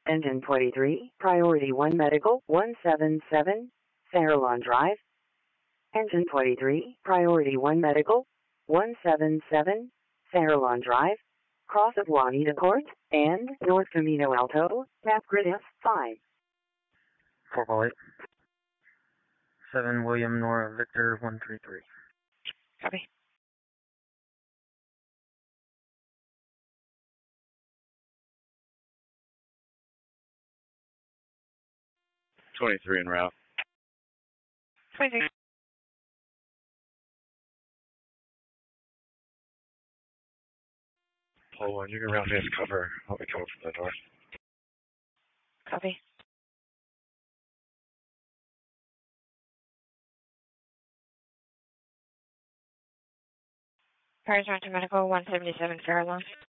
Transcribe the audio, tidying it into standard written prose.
Engine 23, Priority 1 Medical, 177, Fairlawn Drive. Engine 23, Priority 1 Medical, 177, Fairlawn Drive, cross of Juanita Court, and North Camino Alto, tap grid F5. 4 7 William Nora Victor 133. Copy. .23 en route. 23. Pole 1, you can round face cover. I'll be coming from the north. Copy. Paris Mountain Medical 177 Fairlawn.